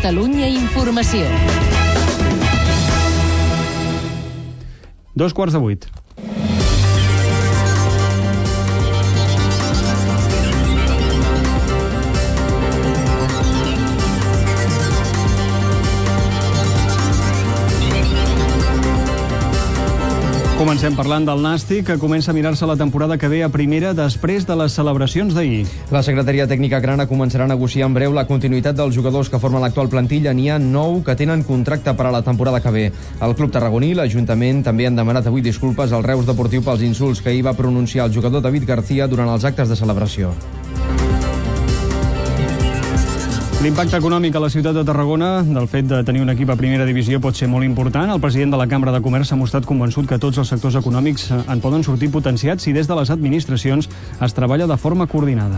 Catalunya Informació. 7:15. Comencem parlant del Nàstic, que comença a mirar-se la temporada que ve a primera després de les celebracions d'ahir. La secretaria tècnica grana començarà a negociar en breu la continuïtat dels jugadors que formen l'actual plantilla. N'hi ha 9 que tenen contracte per a la temporada que ve. El club tarragoní i l'Ajuntament també han demanat avui disculpes al Reus Deportiu pels insults que ahir va pronunciar el jugador David García durant els actes de celebració. L'impacte econòmic a la ciutat de Tarragona del fet de tenir un equip a primera divisió pot ser molt important. El president de la Cambra de Comerç s'ha mostrat convençut que tots els sectors econòmics en poden sortir potenciats si des de les administracions es treballa de forma coordinada.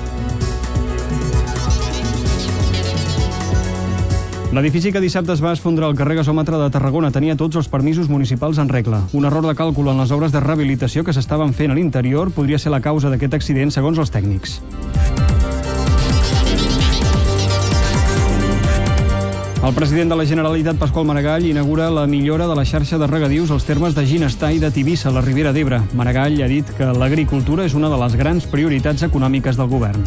L'edifici que dissabte es va esfondrar al carrer Gasòmetre de Tarragona tenia tots els permisos municipals en regla. Un error de càlcul en les obres de rehabilitació que s'estaven fent a l'interior podria ser la causa d'aquest accident, segons els tècnics. El president de la Generalitat, Pasqual Maragall, inaugura la millora de la xarxa de regadius als termes de Ginestar i de Tivissa, a la Ribera d'Ebre. Maragall ha dit que l'agricultura és una de les grans prioritats econòmiques del govern.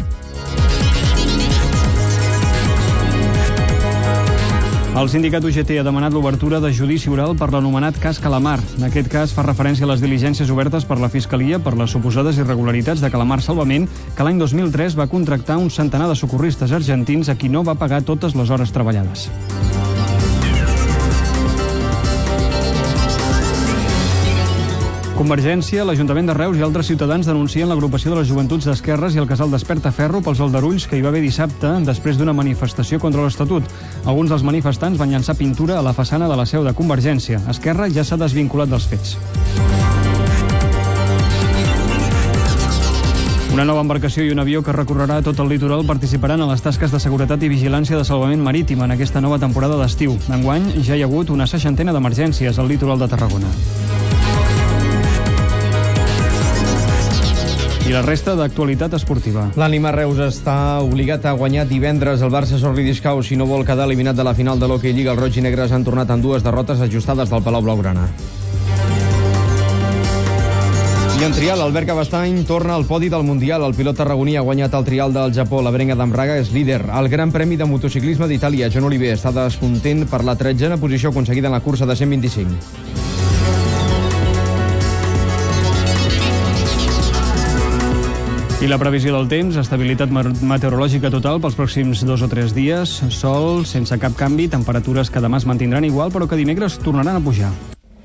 El sindicat UGT ha demanat l'obertura de judici oral per l'anomenat cas Calamar. En aquest cas fa referència a les diligències obertes per la Fiscalia per les suposades irregularitats de Calamar Salvament, que l'any 2003 va contractar un centenar de socorristes argentins a qui no va pagar totes les hores treballades. Convergència, l'Ajuntament de Reus i altres ciutadans denuncien l'agrupació de les joventuts d'esquerres i el casal Despertaferro pels aldarulls que hi va haver dissabte després d'una manifestació contra l'Estatut. Alguns dels manifestants van llançar pintura a la façana de la seu de Convergència. Esquerra ja s'ha desvinculat dels fets. Una nova embarcació i un avió que recorrerà tot el litoral participaran en les tasques de seguretat i vigilància de salvament marítim en aquesta nova temporada d'estiu. Enguany ja hi ha hagut una 60ena d'emergències al litoral de Tarragona. I la resta d'actualitat esportiva. L'Ànima Reus està obligat a guanyar divendres el Barça Sorri Discau si no vol quedar eliminat de la final de l'Hockey Lliga. Els roig i negres han tornat amb 2 derrotes ajustades del Palau Blaugrana. I en trial, Albert Cabestany torna al podi del Mundial. El pilot tarragoní ha guanyat el trial del Japó. La Brenga d'Ambraga és líder. El Gran Premi de Motociclisme d'Itàlia, John Oliver, està descontent per la 13a posició aconseguida en la cursa de 125. I la previsió del temps, estabilitat meteorològica total pels pròxims 2 o 3 dies, sol, sense cap canvi, temperatures que demà es mantindran igual, però que dimecres tornaran a pujar.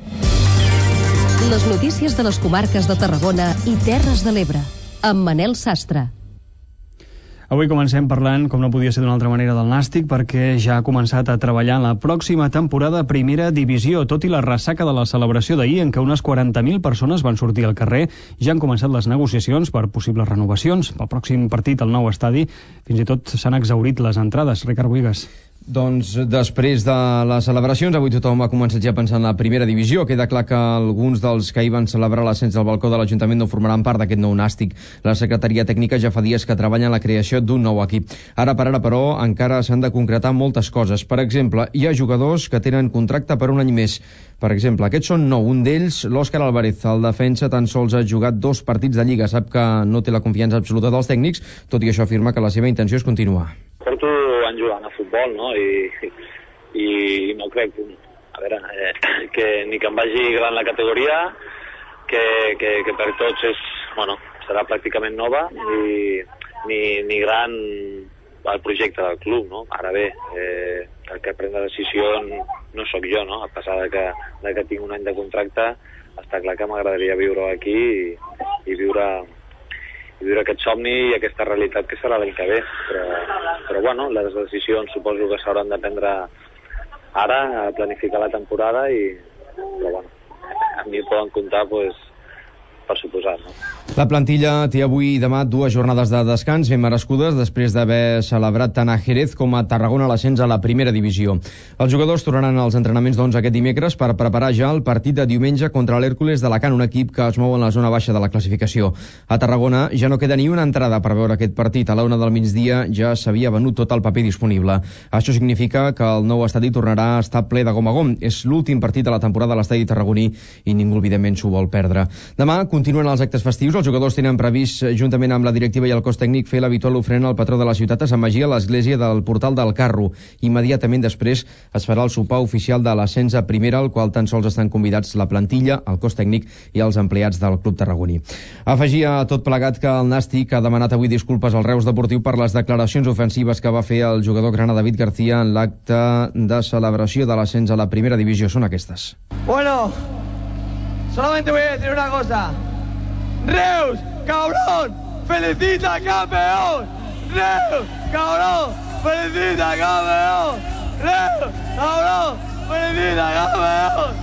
Les notícies de les comarques de Tarragona i Terres de l'Ebre, amb Manel Sastre. Avui comencem parlant, com no podia ser d'una altra manera, del Nàstic, perquè ja ha començat a treballar en la pròxima temporada a primera divisió. Tot i la ressaca de la celebració d'ahir, en què unes 40.000 persones van sortir al carrer, ja han començat les negociacions per possibles renovacions. Pel pròxim partit al nou estadi, fins i tot s'han exhaurit les entrades. Ricard Buigas. Doncs després de les celebracions, avui tothom ha començat ja a pensar en la primera divisió. Queda clar que alguns dels que hi van celebrar l'ascens del balcó de l'Ajuntament no formaran part d'aquest nou Nàstic. La secretaria tècnica ja fa dies que treballa en la creació d'un nou equip. Ara per ara, però, encara s'han de concretar moltes coses. Per exemple, hi ha jugadors que tenen contracte per un any més. Per exemple, aquests són 9. Un d'ells, l'Òscar Álvarez. El defensa tan sols ha jugat 2 partits de Lliga. Sap que no té la confiança absoluta dels tècnics, tot i això afirma que la seva intenció és continuar. Porto anys jugant a futbol, no? I no crec, a veure, que ni que em vagi gran la categoria, que per tots és, bueno, serà pràcticament nova, ni gran el projecte del club, no? Ara bé, el que pren la decisió no sóc jo, no? A pesar de que tinc un any de contracte, està clar que m'agradaria viure aquí i viure aquest somni i aquesta realitat que serà l'any que ve, però bueno, les decisions suposo que s'hauran de prendre ara, a planificar la temporada, però bueno, a mi poden comptar per suposat, no? La plantilla té avui i demà 2 jornades de descans ben merescudes després d'haver celebrat tant a Jerez com a Tarragona l'ascens a la primera divisió. Els jugadors tornaran als entrenaments aquest dimecres per preparar ja el partit de diumenge contra l'Hèrcules d'Alacant, un equip que es mou en la zona baixa de la classificació. A Tarragona ja no queda ni una entrada per veure aquest partit. A la 1 del migdia ja s'havia venut tot el paper disponible. Això significa que el nou estadi tornarà a estar ple de gom a gom. És l'últim partit de la temporada a l'estadi tarragoní i ningú, evidentment, s'ho vol perdre. Demà continuen els actes festius. Els jugadors tenen previst, juntament amb la directiva i el cos tècnic, fer l'habitual ofrena al patró de la ciutat a Sant Magí a l'església del Portal del Carro. Immediatament després es farà el sopar oficial de l'ascens a primera, al qual tan sols estan convidats la plantilla, el cos tècnic i els empleats del club tarragoní. Afegia a tot plegat que el Nàstic ha demanat avui disculpes al Reus Deportiu per les declaracions ofensives que va fer el jugador grana David García en l'acte de celebració de l'ascens a la primera divisió. Són aquestes. Bueno, solamente voy a decir una cosa. Reus, cabrón, felicita campeón. Reus, cabrón, felicita campeón. Reus, cabrón, felicita campeón.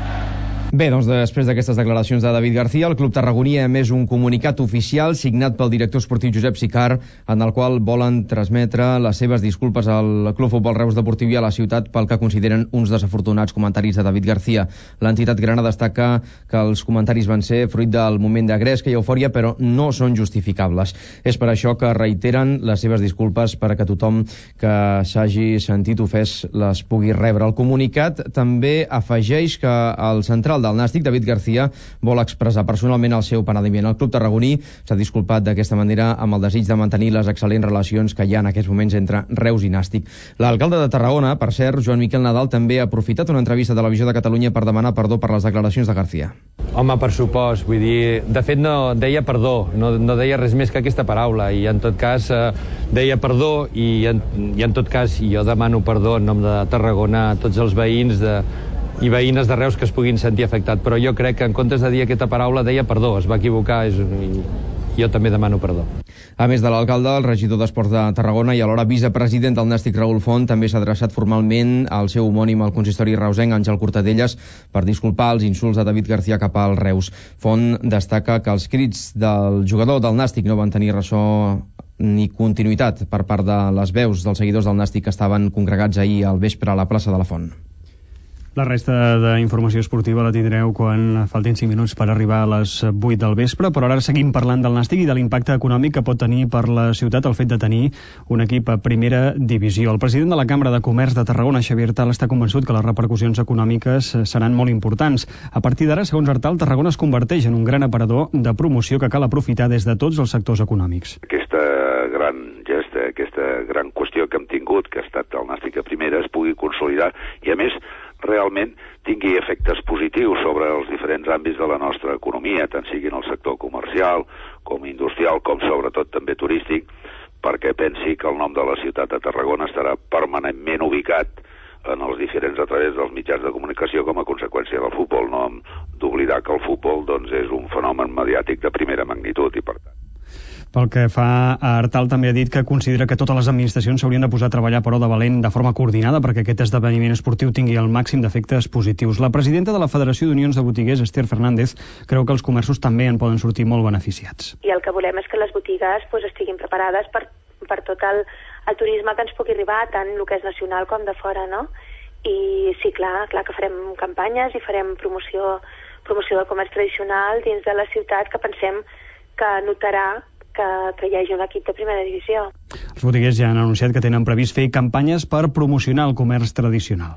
Bé, doncs després d'aquestes declaracions de David García, el club tarragoní ha emès un comunicat oficial signat pel director esportiu Josep Sicart, en el qual volen transmetre les seves disculpes al Club Futbol Reus Deportiu i a la ciutat pel que consideren uns desafortunats comentaris de David García. L'entitat grana destaca que els comentaris van ser fruit del moment de gresca i eufòria, però no són justificables. És per això que reiteren les seves disculpes per a que tothom que s'hagi sentit ofès les pugui rebre. El comunicat també afegeix que el central del Nàstic, David García, vol expressar personalment el seu penediment. El club tarragoní s'ha disculpat d'aquesta manera amb el desig de mantenir les excel·lents relacions que hi ha en aquests moments entre Reus i Nàstic. L'alcalde de Tarragona, per cert, Joan Miquel Nadal, també ha aprofitat una entrevista a Televisió de Catalunya per demanar perdó per les declaracions de García. Home, per supost, vull dir, de fet no deia perdó, no deia res més que aquesta paraula, i en tot cas deia perdó, i en tot cas jo demano perdó en nom de Tarragona a tots els veïns i veïnes de Reus que es puguin sentir afectat, però jo crec que en comptes de dir aquesta paraula deia perdó, es va equivocar, i jo també demano perdó. A més de l'alcalde, el regidor d'Esports de Tarragona i alhora vicepresident del Nàstic, Raül Font, també s'ha adreçat formalment al seu homònim al consistori reusenc, Àngel Cortadellas, per disculpar els insults de David García cap al Reus. Font destaca que els crits del jugador del Nàstic no van tenir ressò ni continuïtat per part de les veus dels seguidors del Nàstic que estaven congregats ahir al vespre a la plaça de la Font. La resta d'informació esportiva la tindreu quan faltin 5 minuts per arribar a les 8 del vespre, però ara seguim parlant del Nàstic i de l'impacte econòmic que pot tenir per la ciutat el fet de tenir un equip a primera divisió. El president de la Cambra de Comerç de Tarragona, Xavier Artal, està convençut que les repercussions econòmiques seran molt importants. A partir d'ara, segons Artal, Tarragona es converteix en un gran aparador de promoció que cal aprofitar des de tots els sectors econòmics. Aquesta gran gesta, aquesta gran qüestió que hem tingut, que ha estat el Nàstic a primera, es pugui consolidar i, a més, realment tingui efectes positius sobre els diferents àmbits de la nostra economia, tant sigui en el sector comercial, com industrial, com sobretot també turístic, perquè pensi que el nom de la ciutat de Tarragona estarà permanentment ubicat en els diferents a través dels mitjans de comunicació com a conseqüència del futbol. No hem d'oblidar que el futbol és un fenomen mediàtic de primera magnitud i, per tant, Pel que fa a Artal, també ha dit que considera que totes les administracions s'haurien de posar a treballar, però de valent, de forma coordinada, perquè aquest esdeveniment esportiu tingui el màxim d'efectes positius. La presidenta de la Federació d'Unions de Botiguers, Esther Fernández, creu que els comerços també en poden sortir molt beneficiats. I el que volem és que les botigues estiguin preparades per tot el turisme que ens pugui arribar, tant el que és nacional com de fora, no? I sí, clar que farem campanyes i farem promoció del comerç tradicional dins de la ciutat, que pensem que notarà que hi hagi un equip de primera divisió. Els botiguers ja han anunciat que tenen previst fer campanyes per promocionar el comerç tradicional.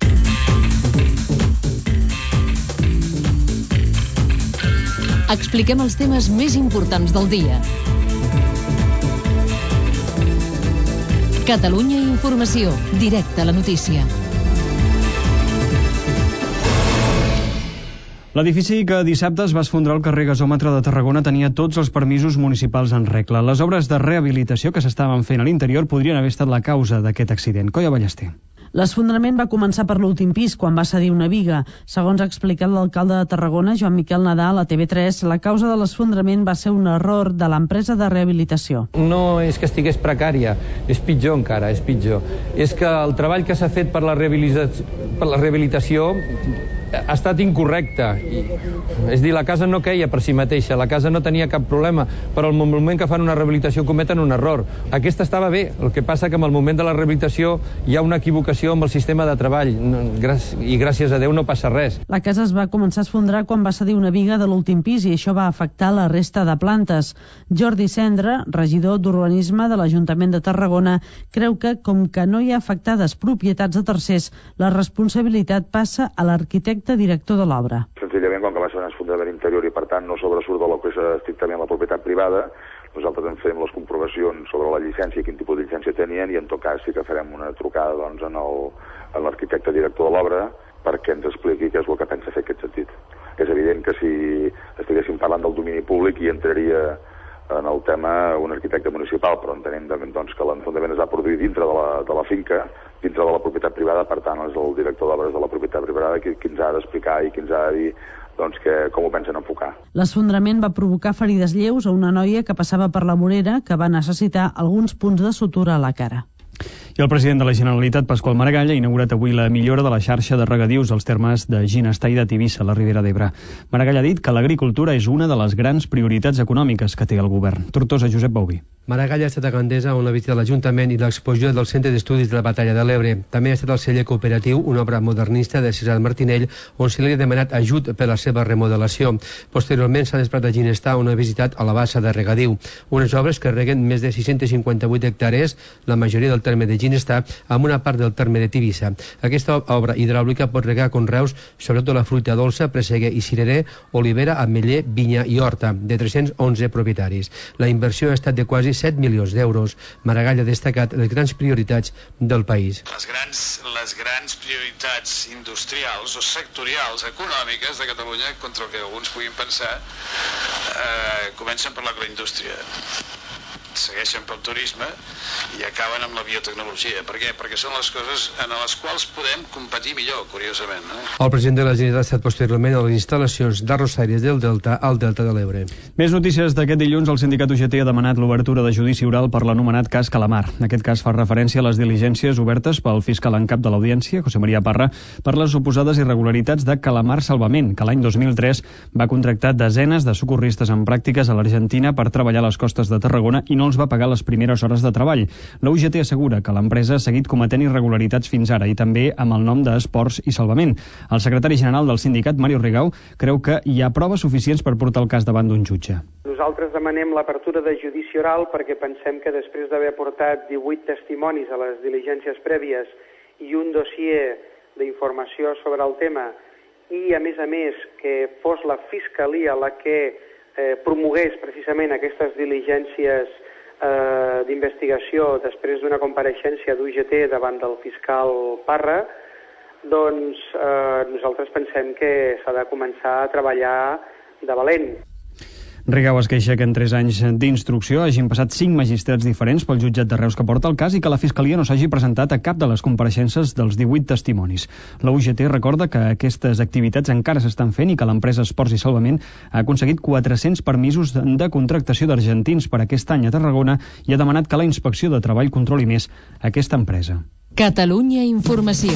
Expliquem els temes més importants del dia. Catalunya Informació, directe a la notícia. L'edifici que dissabte es va esfondrar al carrer Gasòmetre de Tarragona tenia tots els permisos municipals en regla. Les obres de rehabilitació que s'estaven fent a l'interior podrien haver estat la causa d'aquest accident. Coia Ballester. L'esfondrament va començar per l'últim pis, quan va cedir una biga. Segons ha explicat l'alcalde de Tarragona, Joan Miquel Nadal, a TV3, la causa de l'esfondrament va ser un error de l'empresa de rehabilitació. No és que estigués precària, és pitjor encara, és pitjor. És que el treball que s'ha fet per la rehabilitació ha estat incorrecta. És dir, la casa no queia per si mateixa, la casa no tenia cap problema, però al moment que fan una rehabilitació cometen un error. Aquesta estava bé, el que passa que en el moment de la rehabilitació hi ha una equivocació amb el sistema de treball i gràcies a Déu no passa res. La casa es va començar a esfondrar quan va cedir una viga de l'últim pis i això va afectar la resta de plantes. Jordi Cendra, regidor d'Urbanisme de l'Ajuntament de Tarragona, creu que, com que no hi ha afectades propietats de tercers, la responsabilitat passa a l'arquitecte director de l'obra. Senzillament, com que va ser un esfondrament interior i per tant no sobresurt de lo que és estrictament la propietat privada, nosaltres en fem les comprovacions sobre la llicència, quin tipus de llicència tenien, i en tot cas sí que farem una trucada doncs, a l'arquitecte director de l'obra perquè ens expliqui què és el que pensa fer en aquest sentit. És evident que si estiguéssim parlant del domini públic hi entraria en el tema un arquitecte municipal, però entenem doncs, que l'enfondament es va produir dintre de la finca, dintre de la propietat privada, per tant és el director d'obres de la propietat privada qui ens ha d'explicar i qui ens ha de dir doncs, com ho pensen enfocar. L'esfondrament va provocar ferides lleus a una noia que passava per la vorera que va necessitar alguns punts de sutura a la cara. I el president de la Generalitat, Pasqual Maragall, ha inaugurat avui la millora de la xarxa de regadius als termes de Ginestar i de Tivissa, a la Ribera d'Ebre. Maragall ha dit que l'agricultura és una de les grans prioritats econòmiques que té el govern. Tortosa, Josep Bouvi. Maragall ha estat a Gandesa on la visita de l'Ajuntament i l'exposició del Centre d'Estudis de la Batalla de l'Ebre. També ha estat el celler cooperatiu, una obra modernista de César Martinell, on se li ha demanat ajut per la seva remodelació. Posteriorment s'ha desprat a Ginestar, on ha visitat a la bassa de regadiu. Unes obres que reguen més de 658 hectàrees, la majoria del terme de Ginestar, amb una part del terme de Tivissa. Aquesta obra hidràulica pot regar conreus, sobretot la fruita dolça, presseguer i cirerer, olivera, ametller, vinya i horta, de 311 propietaris. La inversió ha estat de quasi 7 milions d'euros. Maragall ha destacat les grans prioritats del país. Les grans prioritats industrials o sectorials econòmiques de Catalunya, contra el que alguns puguin pensar, comencen per l'agroindústria, segueixen pel turisme i acaben amb la biotecnologia. Per què? Perquè són les coses en les quals podem competir millor, curiosament. El president de la Generalitat ha estat posteriorment a les instal·lacions d'arrossaires del Delta al Delta de l'Ebre. Més notícies d'aquest dilluns. El sindicat UGT ha demanat l'obertura de judici oral per l'anomenat cas Calamar. Aquest cas fa referència a les diligències obertes pel fiscal en cap de l'Audiència, José María Parra, per les suposades irregularitats de Calamar Salvament, que l'any 2003 va contractar desenes de socorristes en pràctiques a l'Argentina per treballar a les costes de Tarragona i no els va pagar les primeres hores de treball. La UGT assegura que l'empresa ha seguit cometent irregularitats fins ara i també amb el nom d'Esports i Salvament. El secretari general del sindicat, Mario Rigau, creu que hi ha proves suficients per portar el cas davant d'un jutge. Nosaltres demanem l'apertura de judici oral perquè pensem que després d'haver portat 18 testimonis a les diligències prèvies i un dossier d'informació sobre el tema i, a més, que fos la Fiscalia la que promogués precisament aquestes diligències d'investigació després d'una compareixença d'UGT davant del fiscal Parra, doncs nosaltres pensem que s'ha de començar a treballar de valent. Rigau es queixa que en 3 anys d'instrucció hagin passat 5 magistrats diferents pel jutjat de Reus que porta el cas i que la Fiscalia no s'hagi presentat a cap de les compareixences dels 18 testimonis. La UGT recorda que aquestes activitats encara s'estan fent i que l'empresa Esports i Salvament ha aconseguit 400 permisos de contractació d'argentins per aquest any a Tarragona i ha demanat que la Inspecció de Treball controli més aquesta empresa. Catalunya Informació.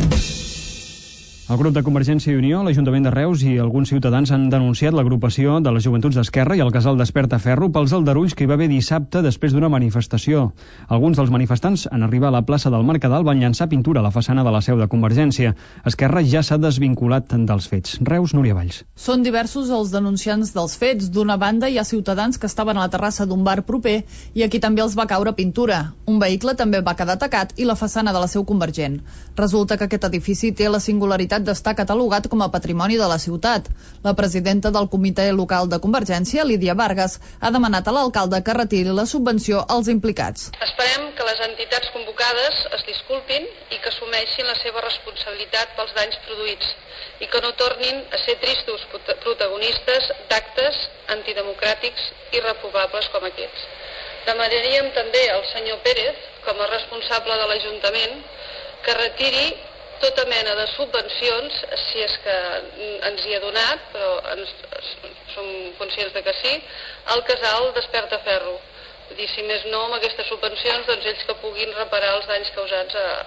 El grup de Convergència i Unió, l'Ajuntament de Reus i alguns ciutadans han denunciat l'agrupació de les Joventuts d'Esquerra i el casal Desperta Ferro pels aldarulls que hi va haver dissabte després d'una manifestació. Alguns dels manifestants, en arribar a la plaça del Mercadal, van llançar pintura a la façana de la seu de Convergència. Esquerra ja s'ha desvinculat dels fets. Reus, Núria Valls. Són diversos els denunciants dels fets. D'una banda hi ha ciutadans que estaven a la terrassa d'un bar proper i aquí també els va caure pintura. Un vehicle també va quedar tacat i la façana de la seu Convergent. Resulta que aquest edifici té la singularitat d'estar catalogat com a patrimoni de la ciutat. La presidenta del comitè local de Convergència, Lídia Vargas, ha demanat a l'alcalde que retiri la subvenció als implicats. Esperem que les entitats convocades es disculpin i que assumeixin la seva responsabilitat pels danys produïts i que no tornin a ser tristos protagonistes d'actes antidemocràtics i reprovables com aquests. Demanaríem també al senyor Pérez, com a responsable de l'Ajuntament, que retiri tota mena de subvencions, si és que ens hi ha donat, però som conscients de que sí, al casal Desperta Ferro. Vull dir, si més no, amb aquestes subvencions, doncs ells que puguin reparar els danys causats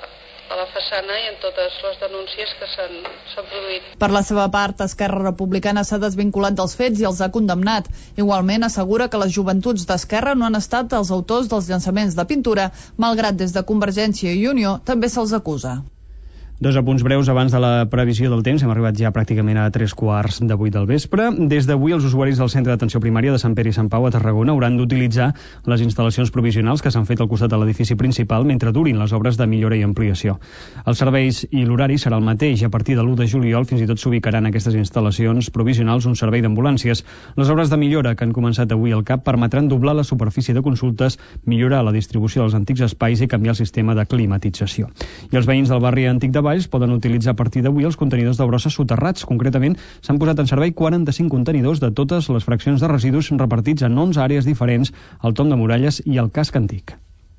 a la façana i en totes les denúncies que s'han produït. Per la seva part, Esquerra Republicana s'ha desvinculat dels fets i els ha condemnat. Igualment, assegura que les joventuts d'Esquerra no han estat els autors dels llançaments de pintura, malgrat des de Convergència i Unió també se'ls acusa. Dos apunts breus abans de la previsió del temps. Hem arribat ja pràcticament a 3:15 del vespre. Des d'avui, els usuaris del Centre d'Atenció Primària de Sant Pere i Sant Pau a Tarragona hauran d'utilitzar les instal·lacions provisionals que s'han fet al costat de l'edifici principal mentre durin les obres de millora i ampliació. Els serveis i l'horari serà el mateix. A partir de l'1 de juliol fins i tot s'ubicaran aquestes instal·lacions provisionals un servei d'ambulàncies. Les obres de millora que han començat avui al CAP permetran doblar la superfície de consultes, millorar la distribució dels antics espais i canviar el sistema de climatització. I els veïns del barri antic de Valls poden utilitzar a partir d'avui els contenidors de brossa soterrats. Concretament, s'han posat en servei 45 contenidors de totes les fraccions de residus repartits en 11 àrees diferents, al Tom de Muralles i al Casc Antic.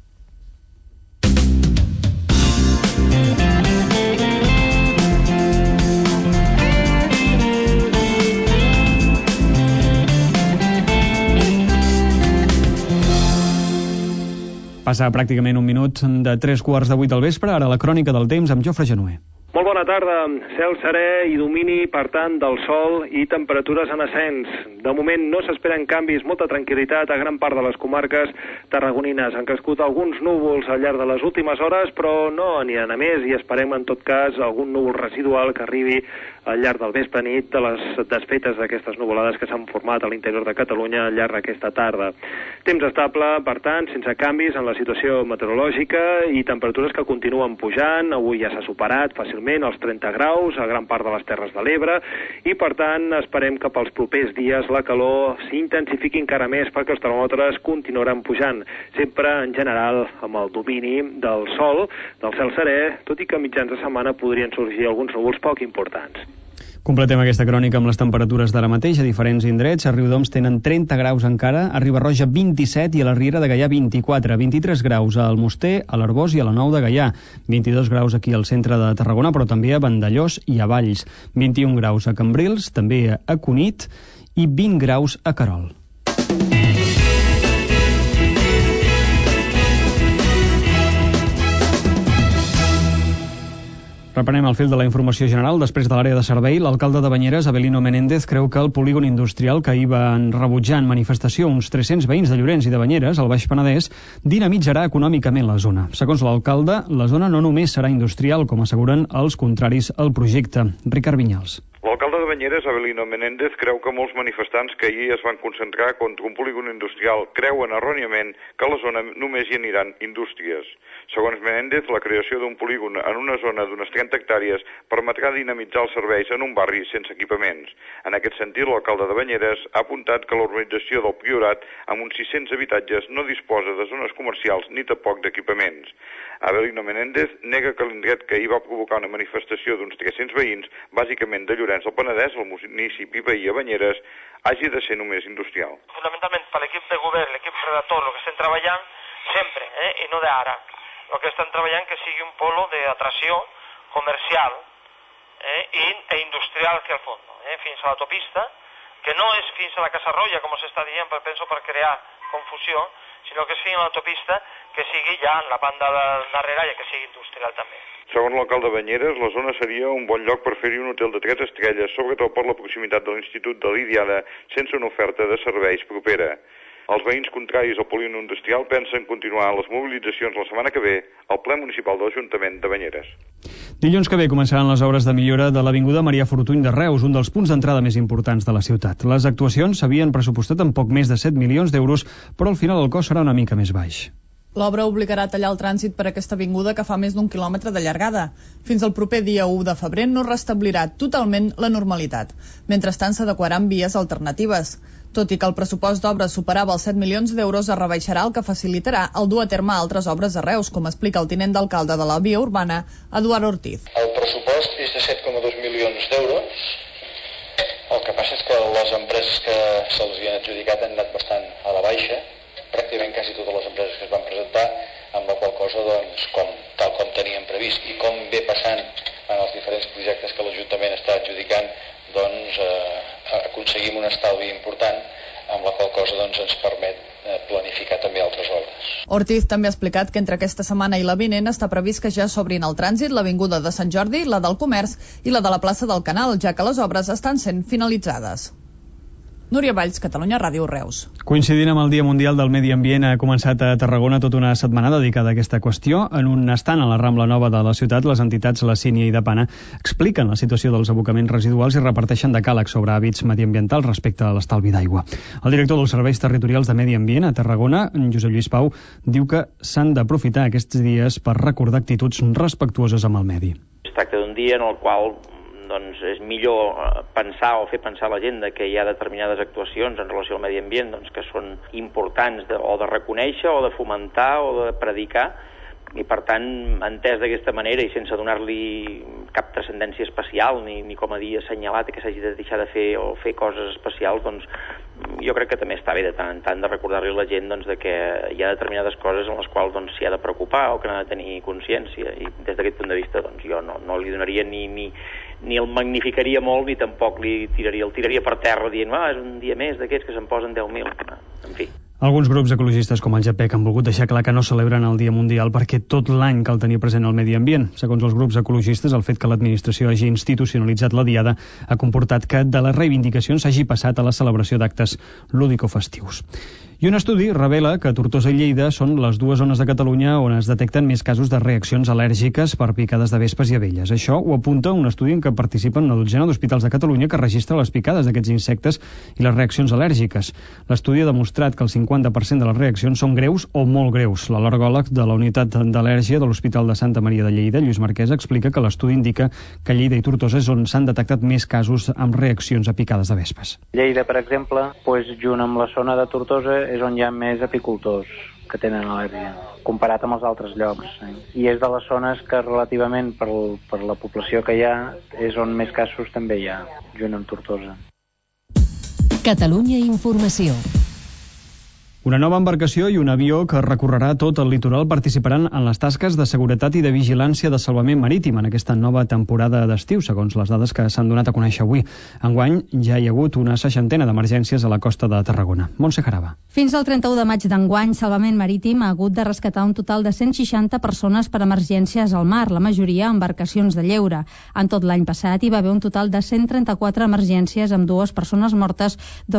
Passa pràcticament un minut de 3:15 del vespre, ara la crònica del temps amb Jofre Genuer. Molt bona tarda. Cel serè i domini, per tant, del sol i temperatures en ascens. De moment no s'esperen canvis, molta tranquil·litat a gran part de les comarques tarragonines. Han crescut alguns núvols al llarg de les últimes hores, però no aniran a més i esperem, en tot cas, algun núvol residual que arribi al llarg del vespre nit de les desfetes d'aquestes nuvolades que s'han format a l'interior de Catalunya al llarg d'aquesta tarda. Temps estable, per tant, sense canvis en la situació meteorològica i temperatures que continuen pujant. Avui ja s'ha superat fàcilment els 30 graus a gran part de les Terres de l'Ebre i, per tant, esperem que pels propers dies la calor s'intensifiqui encara més perquè els termòmetres continuaran pujant, sempre en general amb el domini del sol, del cel serè, tot i que a mitjans de setmana podrien sorgir alguns núvols poc importants. Completem aquesta crònica amb les temperatures d'ara mateix a diferents indrets. A Riudoms tenen 30 graus encara, a Riba-roja 27 i a la Riera de Gaià 24, 23 graus a Almoster, a l'Arbós i a la Nou de Gaià, 22 graus aquí al centre de Tarragona, però també a Vandellòs i a Valls, 21 graus a Cambrils, també a Cunit i 20 graus a Querol. Reprenem el fil de la informació general. Després de l'àrea de servei, l'alcalde de Banyeres, Avelino Menéndez, creu que el polígon industrial que ahir van rebutjar en manifestació uns 300 veïns de Llorenç i de Banyeres, al Baix Penedès, dinamitzarà econòmicament la zona. Segons l'alcalde, la zona no només serà industrial, com asseguren els contraris al projecte. Ricard Vinyals. L'alcalde de Banyeres, Avelino Menéndez, creu que molts manifestants que ahir es van concentrar contra un polígon industrial creuen erròniament que a la zona només hi aniran indústries. Segons Menéndez, la creació d'un polígon en una zona d'unes 30 hectàrees permetrà dinamitzar els serveis en un barri sense equipaments. En aquest sentit, l'alcalde de Banyeres ha apuntat que l'urbanització del Priorat, amb uns 600 habitatges, no disposa de zones comercials ni tampoc d'equipaments. Avelino Menéndez nega que l'indret que ahir va provocar una manifestació d'uns 300 veïns, bàsicament de Llorenç del Penedès, el municipi veí a Banyeres, hagi de ser només industrial. Fonamentalment per l'equip de govern, l'equip redactor, el que estem treballant sempre, i no d'ara. El que estem treballant que sigui un polo d'atracció comercial i industrial que al fons, fins a l'autopista, que no és fins a la Casa Roja, com s'està dient, penso per crear confusió, sinó que és fins a l'autopista, que sigui ja en la banda darrere i que sigui industrial també. Segons l'alcalde de Banyeres, la zona seria un bon lloc per fer-hi un hotel de 3 estrelles, sobretot per la proximitat de l'Institut de Lidiana, sense una oferta de serveis propera. Els veïns contraris al polígon industrial pensen continuar les mobilitzacions la setmana que ve al ple municipal de l'Ajuntament de Banyeres. Dilluns que ve començaran les obres de millora de l'Avinguda Maria Fortuny de Reus, un dels punts d'entrada més importants de la ciutat. Les actuacions s'havien pressupostat en poc més de 7 milions d'euros, però al final el cost serà una mica més baix. L'obra obligarà a tallar el trànsit per aquesta avinguda que fa més d'1 quilòmetre de llargada. Fins al proper dia 1 de febrer no restablirà totalment la normalitat. Mentrestant s'adequaran vies alternatives. Tot i que el pressupost d'obres superava els 7 milions d'euros, es rebaixarà, el que facilitarà el dur a terme altres obres a Reus, com explica el tinent d'alcalde de la via urbana, Eduard Ortiz. El pressupost és de 7,2 milions d'euros. El que passa és que les empreses que se'ls havien adjudicat han anat bastant a la baixa, pràcticament quasi totes les empreses que es van presentar, amb la qual cosa, doncs, tal com teníem previst i com ve passant en els diferents projectes que l'Ajuntament està adjudicant, doncs aconseguim un estalvi important, amb la qual cosa doncs, ens permet planificar també altres obres. Ortiz també ha explicat que entre aquesta setmana i la vinent està previst que ja s'obrin al trànsit l'Avinguda de Sant Jordi, la del Comerç i la de la plaça del Canal, ja que les obres estan sent finalitzades. Núria Valls, Catalunya Ràdio, Reus. Coincidint amb el Dia Mundial del Medi Ambient, ha començat a Tarragona tota una setmana dedicada a aquesta qüestió. En un estant a la Rambla Nova de la ciutat, les entitats La Sínia i Depana expliquen la situació dels abocaments residuals i reparteixen decàlegs sobre hàbits mediambientals respecte a l'estalvi d'aigua. El director dels Serveis Territorials de Medi Ambient a Tarragona, Josep Lluís Pau, diu que s'han d'aprofitar aquests dies per recordar actituds respectuoses amb el medi. Es tracta d'un dia en el qual és millor pensar o fer pensar a la gent que hi ha determinades actuacions en relació al medi ambient que són importants o de reconèixer o de fomentar o de predicar, i per tant, entès d'aquesta manera i sense donar-li cap transcendència especial ni com a dia assenyalat que s'hagi de deixar de fer o fer coses especials, jo crec que també està bé de tant en tant de recordar-li a la gent de que hi ha determinades coses en les quals s'hi ha de preocupar o que n'ha de tenir consciència, i des d'aquest punt de vista jo no li donaria ni el magnificaria molt ni tampoc el tiraria per terra dient és un dia més d'aquests que se'n posen 10.000, en fi. Alguns grups ecologistes com el GPEC han volgut deixar clar que no celebren el Dia Mundial perquè tot l'any cal tenir present el medi ambient. Segons els grups ecologistes, el fet que l'administració hagi institucionalitzat la diada ha comportat que de les reivindicacions s'hagi passat a la celebració d'actes lúdico-festius. I un estudi revela que Tortosa i Lleida són les dues zones de Catalunya on es detecten més casos de reaccions al·lèrgiques per picades de vespes i abelles. Això ho apunta un estudi en què participen una dotzena d'hospitals de Catalunya que registra les picades d'aquests insectes i les reaccions al·lèrgiques. L'estudi ha demostrat que el 50% de les reaccions són greus o molt greus. L'al·lergòleg de la unitat d'al·lèrgia de l'Hospital de Santa Maria de Lleida, Lluís Marquès, explica que l'estudi indica que Lleida i Tortosa és on s'han detectat més casos amb reaccions a picades de vespes. Lleida, per exemple, junt amb la zona de Tortosa és on hi ha més apicultors que tenen al·lèrgia, comparat amb els altres llocs. I és de les zones que relativament per la població que hi ha és on més casos també hi ha, junt amb Tortosa. Catalunya Informació. Una nova embarcació i un avió que recorrerà tot el litoral participaran en les tasques de seguretat i de vigilància de salvament marítim en aquesta nova temporada d'estiu, segons les dades que s'han donat a conèixer avui. Enguany ja hi ha hagut una 60 d'emergències a la costa de Tarragona. Montse Jaraba. Fins al 31 de maig d'enguany, Salvament Marítim ha hagut de rescatar un total de 160 persones per emergències al mar, la majoria embarcacions de lleure. En tot l'any passat hi va haver un total de 134 emergències amb 2 persones mortes,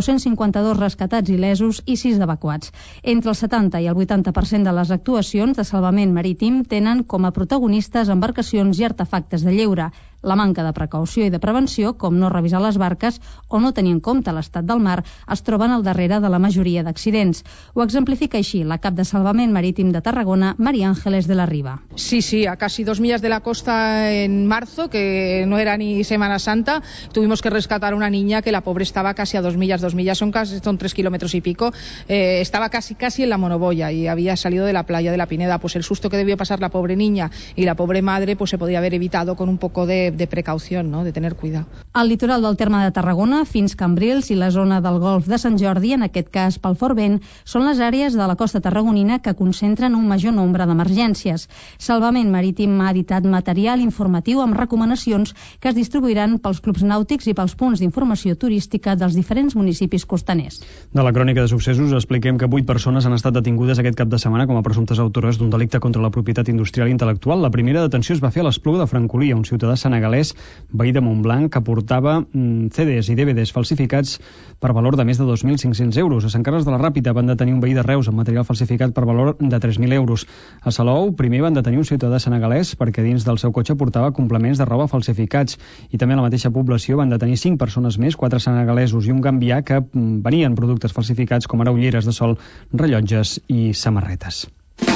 252 rescatats il·lesos i 6 d'evacuats. Entre el 70 i el 80% de les actuacions de salvament marítim tenen com a protagonistes embarcacions i artefactes de lleure. La manca de precaució i de prevenció, com no revisar les barques o no tenir en compte l'estat del mar, es troben al darrere de la majoria d'accidents. Ho exemplifica així la cap de Salvament Marítim de Tarragona, María Ángeles de la Riva. Sí, a casi 2 millas de la costa en marzo, que no era ni Semana Santa, tuvimos que rescatar a una niña que la pobre estaba casi a 2 millas son 3 kilómetros y pico, estaba casi en la monoboya y había salido de la playa de la Pineda. Pues el susto que debió pasar la pobre niña y la pobre madre pues se podía haber evitado con un poco de precaución, ¿no? De tener cuidado. Al litoral del terme de Tarragona, fins Cambrils i la zona del Golf de Sant Jordi, en aquest cas pel Fort Vent, són les àrees de la costa tarragonina que concentren un major nombre d'emergències. Salvament Marítim ha editat material informatiu amb recomanacions que es distribuiran pels clubs nàutics i pels punts d'informació turística dels diferents municipis costaners. De la crònica de successos expliquem que 8 persones han estat detingudes aquest cap de setmana com a presumptes autores d'un delicte contra la propietat industrial i intel·lectual. La primera detenció es va fer a l'Espluga de Francolí, un ciutadà senegalès veí de Montblanc que portava CDs i DVDs falsificats per valor de més de 2.500 euros. A Sant Carles de la Ràpita van detenir un veí de Reus amb material falsificat per valor de 3.000 euros. A Salou primer van detenir un ciutadà senegalès perquè dins del seu cotxe portava complements de roba falsificats, i també a la mateixa població van detenir 5 persones més, 4 senegalesos i un gambià que venien productes falsificats com ara ulleres de sol, rellotges i samarretes.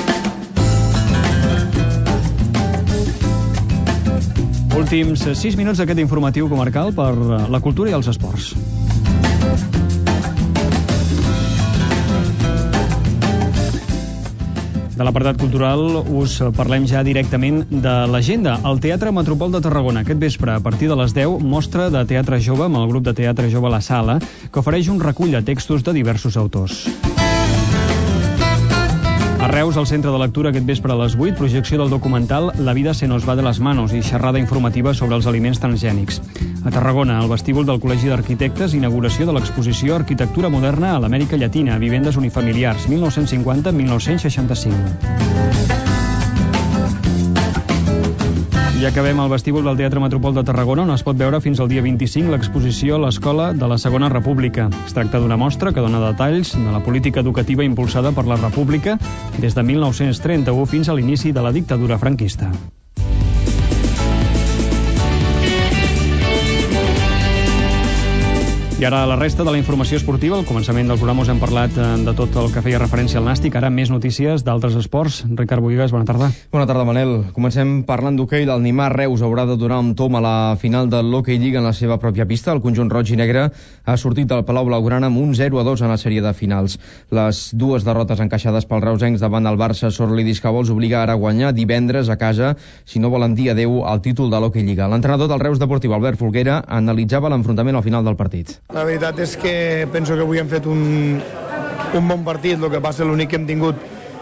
Últims 6 minuts d'aquest informatiu comarcal per la cultura i els esports. De l'apartat cultural us parlem ja directament de l'agenda. El Teatre Metropol de Tarragona aquest vespre, a partir de les 10, mostra de teatre jove amb el grup de teatre jove La Sala, que ofereix un recull de textos de diversos autors. A Reus, al centre de lectura aquest vespre a les 8, projecció del documental La vida se nos va de las manos i xerrada informativa sobre els aliments transgènics. A Tarragona, al vestíbul del Col·legi d'Arquitectes, inauguració de l'exposició Arquitectura moderna a l'Amèrica Llatina, vivendes unifamiliars, 1950-1965. I acabem al vestíbul del Teatre Metropol de Tarragona, on es pot veure fins al dia 25 l'exposició L'Escola de la Segona República. Es tracta d'una mostra que dona detalls de la política educativa impulsada per la República des de 1931 fins a l'inici de la dictadura franquista. I ara la resta de la informació esportiva. Al començament del programa us hem parlat de tot el que feia referència al nàstic. Ara més notícies d'altres esports. Ricard Bohigas, bona tarda. Bona tarda, Manel. Comencem parlant d'hoquei. L'Almimar Reus haurà de donar un tom a la final de l'Hockey Lliga en la seva pròpia pista. El conjunt roig i negre ha sortit del Palau Blaugrana amb un 0-2 en la sèrie de finals. Les dues derrotes encaixades pels reusencs davant el Barça Sorlidis que vols obliga ara a guanyar divendres a casa, si no volen dir adeu al títol de l'Hockey Lliga. L'entrenador del Reus Deportiu, Albert Folguera, analitzava l'enfrontament al final del partit. La veritat és que penso que avui hem fet un bon partit. El que passa, l'únic que hem tingut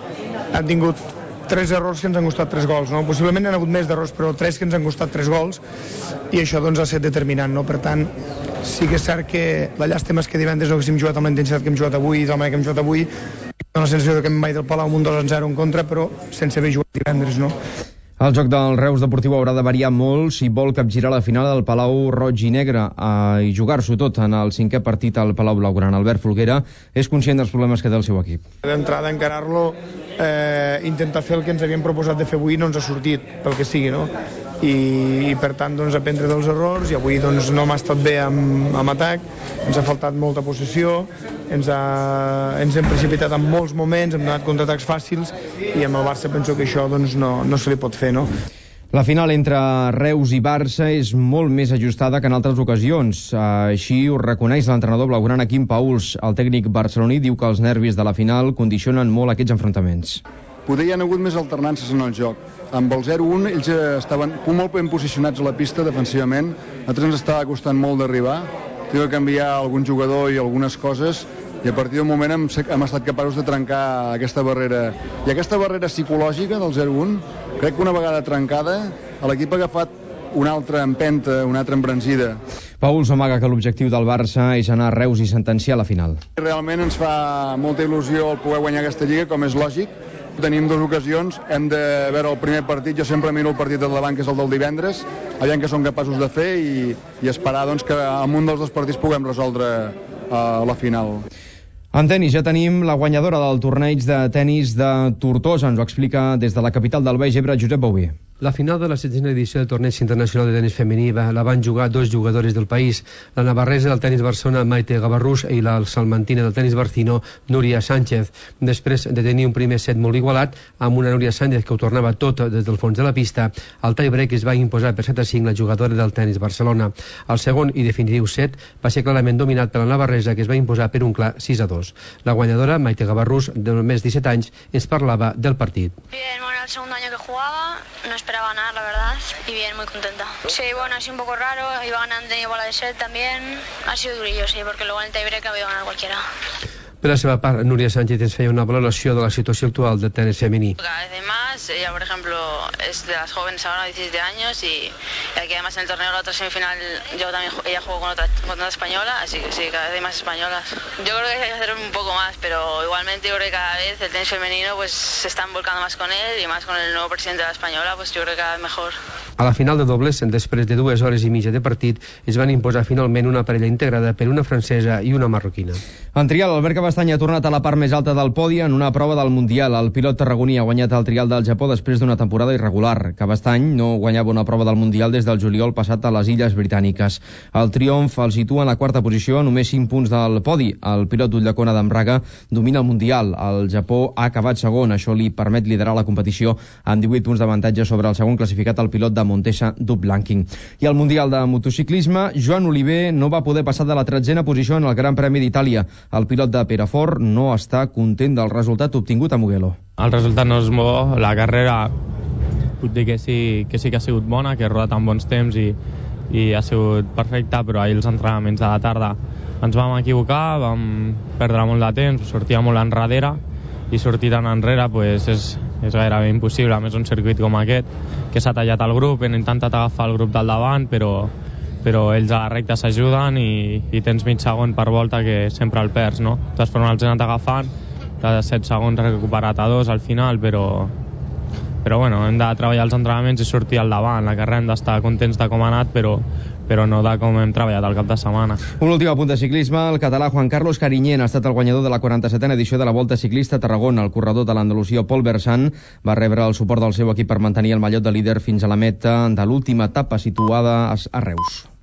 3 errors que ens han costat 3 gols, no? Possiblement hi ha hagut més d'errors, però 3 que ens han costat 3 gols, i això doncs ha estat determinant, no? Per tant, sí que és cert que la llàstima és que divendres no haguéssim jugat amb la intensitat que hem jugat avui, de la manera que hem jugat avui, amb la sensació que hem mai del Palau amb un 2-0 en contra, però sense haver jugat divendres, no? El joc del Reus Deportiu haurà de variar molt si vol capgirar la final del Palau roig i negre i jugar-s'ho tot en el 5è partit al Palau Blaugrana. Albert Folguera és conscient dels problemes que té el seu equip. D'entrada, encarar-lo, intentar fer el que ens havíem proposat de fer avui no ens ha sortit, pel que sigui, no? I per tant, doncs, aprendre dels errors, i avui doncs, no hem estat bé amb atac, ens ha faltat molta possessió, ens hem precipitat en molts moments, hem donat contraatacs fàcils, i amb el Barça penso que això doncs, no se li pot fer, no? La final entre Reus i Barça és molt més ajustada que en altres ocasions. Així ho reconeix l'entrenador blaugrana Quim Pauls. El tècnic barceloní diu que els nervis de la final condicionen molt aquests enfrontaments. Poder hi ha hagut més alternances en el joc. Amb el 0-1 ells estaven molt ben posicionats a la pista defensivament. A nosaltres ens estava costant molt d'arribar. Hem de canviar algun jugador i algunes coses, i a partir d'un moment hem estat capaços de trencar aquesta barrera. I aquesta barrera psicològica del 0-1, crec que una vegada trencada, l'equip ha agafat una altra empenta, una altra embranzida. Pauls amaga que l'objectiu del Barça és anar a Reus i sentenciar la final. Realment ens fa molta il·lusió el poder guanyar aquesta lliga, com és lògic. Tenim 2 ocasions, hem de veure el primer partit, jo sempre miro el partit de davant, que és el del divendres, allà que som capaços de fer, i esperar doncs, que en un dels 2 partits puguem resoldre la final. En tenis ja tenim la guanyadora del torneig de tenis de Tortosa. Ens ho explica des de la capital del Baix Ebre, Josep Bouvier. La final de la 7ª edició del torneig internacional de tenis femení la van jugar 2 jugadores del país, la navarresa del tenis Barcelona, Maite Gavarrús, i la salmantina del tenis barcino, Núria Sánchez. Després de tenir un primer set molt igualat, amb una Núria Sánchez que ho tornava tot des del fons de la pista, al tie-break es va imposar per 7-5 la jugadora del tenis Barcelona. El segon i definitiu set va ser clarament dominat per la navarresa, que es va imposar per un clar 6-2. La guanyadora, Maite Gavarrús, de només 17 anys, ens parlava del partit. Bien, bueno, el segundo año que jugaba, no esperaba ganar, la verdad, y bien, muy contenta. Sí, bueno, ha sido un poco raro, iba ganando en bola de set también, ha sido durillo, sí, porque luego en el tie-break ha podido ganar cualquiera. Per la seva part, Núria Sánchez ens feia una valoració de la situació actual del tenis femení. Cada vez hay más, ella por ejemplo es de las jóvenes ahora, 17 años, y aquí además en el torneo, la otra semifinal, ella jugó con otra española, así que sí, cada vez hay más españolas. Yo creo que hay que hacer un poco más, pero igualmente yo creo que cada vez el tenis femenino pues se está volcando más con él, y más con el nuevo presidente de la española, pues yo creo que cada vez mejor. A la final de dobles, després de 2 hores i mitja de partit, es van imposar finalment una parella integrada per una francesa i una marroquina. En trial, Albert Cabestany ha tornat a la part més alta del podi en una prova del Mundial. El pilot tarragoní ha guanyat el trial del Japó després d'una temporada irregular. Cabestany no guanyava una prova del Mundial des del juliol passat a les Illes Britàniques. El triomf el situa en la 4a posició, a només 5 punts del podi. El pilot d'Ullacona d'Embraga domina el Mundial. El Japó ha acabat segon. Això li permet liderar la competició amb 18 punts d'avantatge sobre el segon classificat, el pilot de Montesa Dublanking. I al Mundial de motociclisme, Joan Oliver no va poder passar de la 13a posició en el Gran Premi d'Itàlia. El pilot de Perafort no està content del resultat obtingut a Mugello. El resultat no és bo, la carrera puc dir que sí que ha sigut bona, que he rodat amb bons temps i ha sigut perfecta, però ahir els entrenaments de la tarda ens vam equivocar, vam perdre molt de temps, sortia molt enrere i sortir tan enrere pues, és gairebé impossible. A més, un circuit com aquest, que s'ha tallat el grup, hem intentat agafar el grup del davant, però ells a la recta s'ajuden i tens mig segon per volta que sempre el perds, no? De totes formes els he anat agafant, cada 7 segons he recuperat a 2 al final, però bueno, hem de treballar els entrenaments i sortir al davant. La carrera hem d'estar contents de com ha anat, però no de com hem treballat al cap de setmana. Un últim apunt de ciclisme. El català Juan Carlos Cariñén ha estat el guanyador de la 47a edició de la Volta Ciclista a Tarragona. El corredor de l'Andalusia Pol Bersant va rebre el suport del seu equip per mantenir el mallot de líder fins a la meta de l'última etapa situada a Reus.